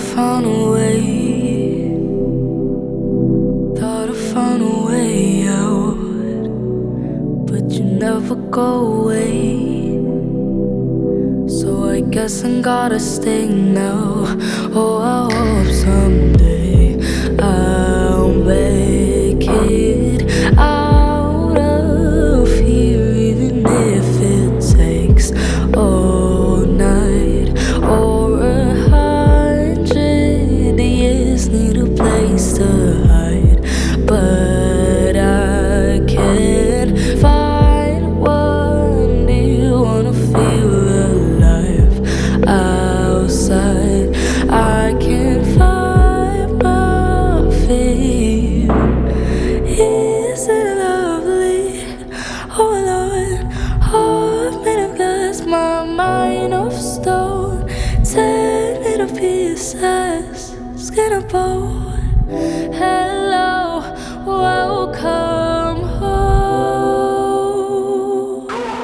found a way, thought I found a way out, but you never go away. So I guess I gotta stay now. Oh, I hope someday I'll make it out of here, even if it takes all night or 100 years. Need a place to hide, but I can't find one. Do you wanna feel alive outside? I can't find my feet. Is it lovely? Oh Lord, heart made of glass, my mind of stone. Tear me to pieces, skin and bone. Hello, welcome home.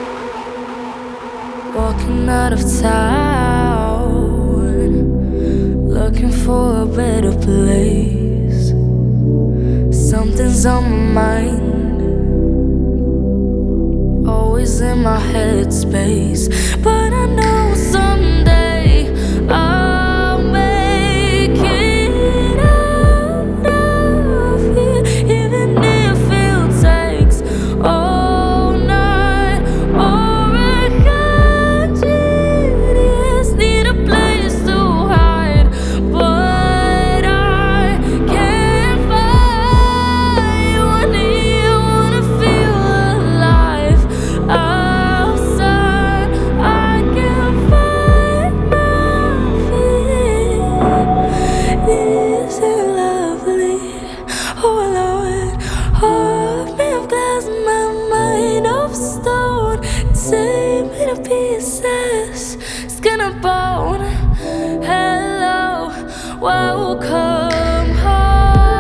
Walking out of town, looking for a better place. Something's on my mind, always in my headspace. But I know someday I'll make it out of here, even if it takes all night or 100 years. Need a place to hide, but I can't find one. Do you wanna feel alive outside? I can't find my feet. Is it lovely? Oh Lord, heart made of glass, my mind of stone. Tear me to pieces, skin and bone. Hello, welcome home.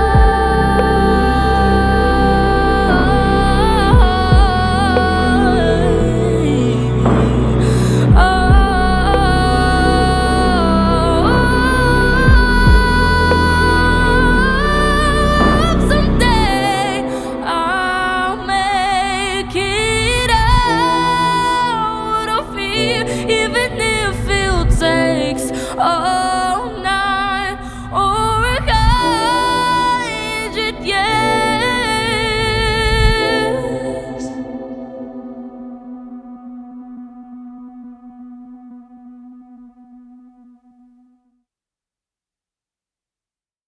Someday I'll make it out of here, even if it takes all